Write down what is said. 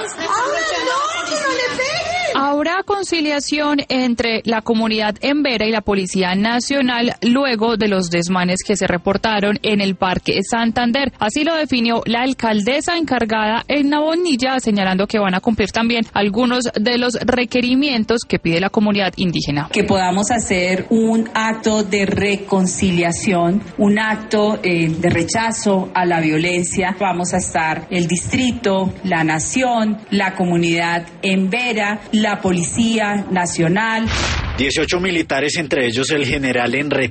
Habrá conciliación entre la comunidad en Vera y la Policía Nacional luego de los desmanes que se reportaron en el Parque Santander. Así lo definió la alcaldesa encargada en Navonilla, señalando que van a cumplir también algunos de los requerimientos que pide la comunidad indígena. Que podamos hacer un acto de reconciliación, un acto de rechazo a la violencia. Vamos a estar el distrito, la nación, la comunidad en Vera, la Policía Nacional. 18 militares, entre ellos el general Enrique